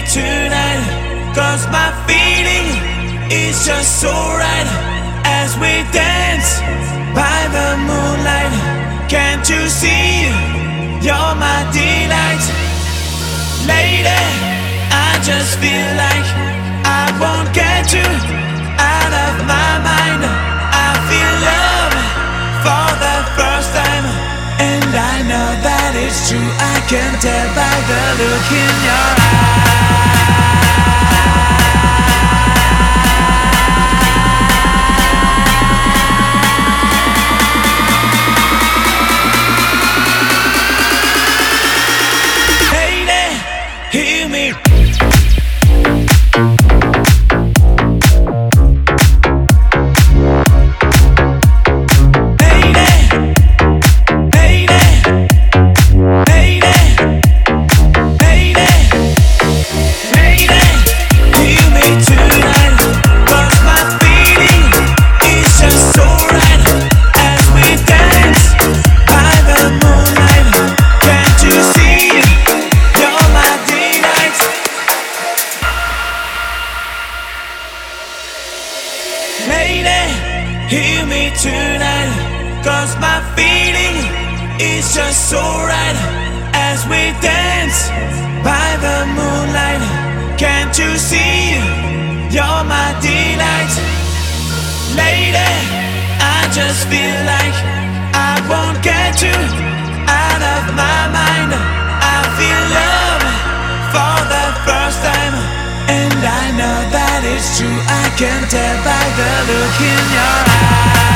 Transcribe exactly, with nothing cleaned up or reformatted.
tonight, 'cause my feeling is just so right as we dance by the moonlight. Can't you see you're my delight? Lady, I just feel like I won't get you out of my mind. I feel love for the first time, and I know that it's true. I can tell by the look in your eyes. Lady, hear me. Lady, hear me tonight, 'cause my feeling is just so right as we dance by the moonlight. Can't you see you're my delight? Lady, I just feel like I won't get you out of my mind. I feel love for the first time, and I know that it's true. I can tell by the look in your eyes.